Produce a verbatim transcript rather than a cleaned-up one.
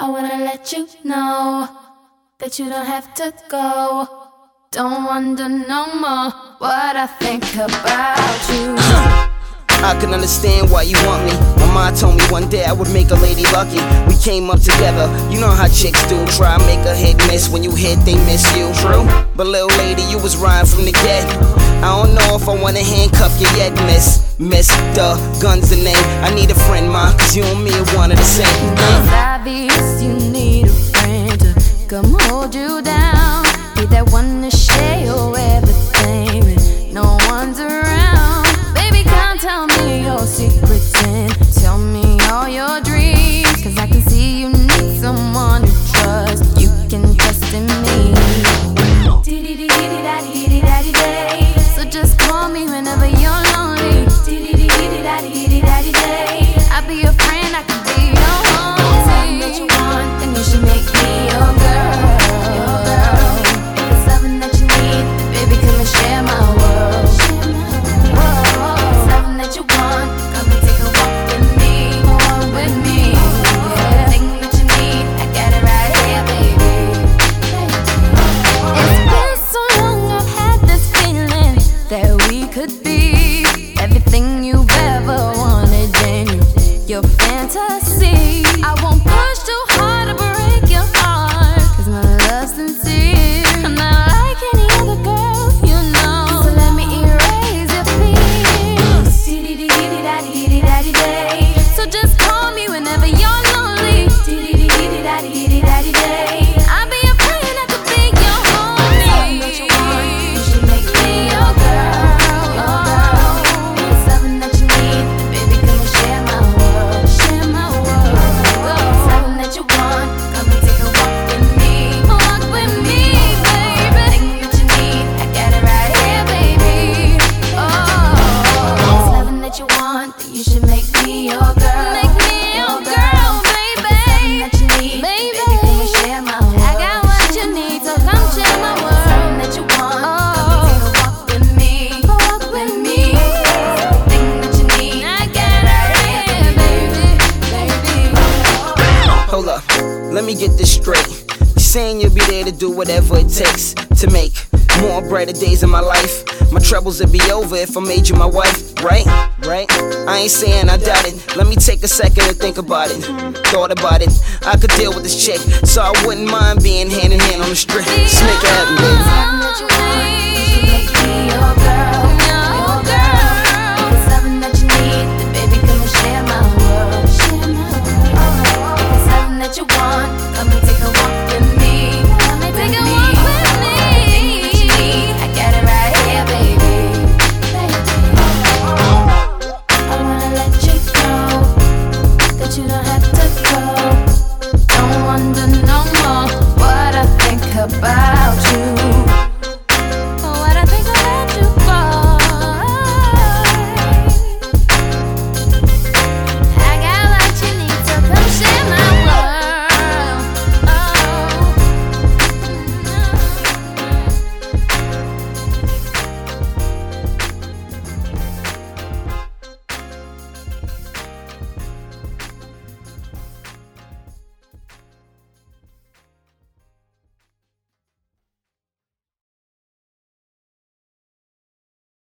I wanna let you know that you don't have to go. Don't wonder no more what I think about you. I can understand why you want me. My mom told me one day I would make a lady lucky. We came up together, you know how chicks do. Try to make a hit miss, when you hit they miss you. True, but little lady, you was riding from the get. I don't know if I wanna handcuff you yet, miss. Mister Guns the name. I need a friend, ma, cause you and me are one of the same. It's obvious you need a friend to come hold you down. Be that one to share your everything when no one's around. Baby, come tell me your secrets and tell me all your dreams, cause I can see you need someone to trust. You can trust in me. So just call me whenever you're lonely. I'll be your friend, I can be your homie. Something that you want, then you should make me your girl. If it's something that you need, then baby, come and share my world. Something that you want, come and take a walk with me, walk with me. Everything that you need, I got it right here, baby. It's been so long, I've had this feeling that we could be everything you've ever wanted in your fantasy. I won't push too hard to break your heart, cause my love's sincere. I'm not like any other girl, you know. So let me erase your fears. So just call me whenever you're lonely. I'll be your friend, I could be your homie. Something that you want, you should make me your girl. If it's something that you need, then baby, come and share my world. Share my world. Something that you want, come and take a walk with me. Walk with me, baby. Everything that you need, I got it right here, baby. Oh, something that you want, then you should make me your girl. Make me your girl, baby. Something that you need, baby, come and share my world. I got what you need, so come share my world. Something that you want, come and take a walk with me. Walk with me. Everything that you need, I got it right here, baby, baby. Hold up, let me get this straight. You saying you'll be there to do whatever it takes to make more brighter days in my life. My troubles would be over if I made you my wife, right? Right? I ain't saying I doubt it. Let me take a second to think about it. Thought about it. I could deal with this chick, so I wouldn't mind being hand in hand on the street. Sneak at me, baby. Something that you want, you should make me your girl. Your girl. If it's something that you need, then baby, come and share my world. Share my world. If it's something that you want, come and take